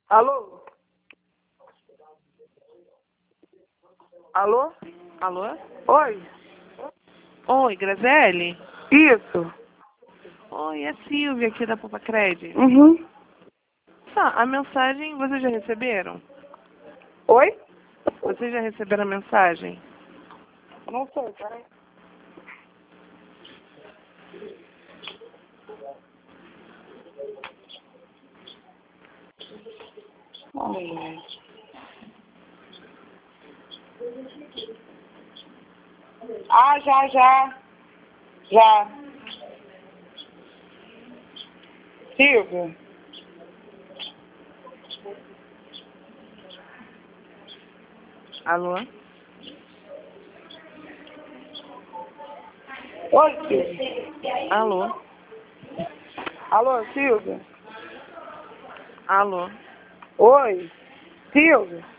Alô? Alô? Alô? Oi? Oi, Graziele? Isso? Oi, é Silvia aqui da Poupa Cred. Uhum. Tá, a mensagem vocês já receberam? Oi? Vocês já receberam a mensagem? Não sei, peraí. Ai. Ah, já. Já. Silvia? Alô? Oi, Silvia. Alô? Alô, Silvia? Alô? Oi? Silvia?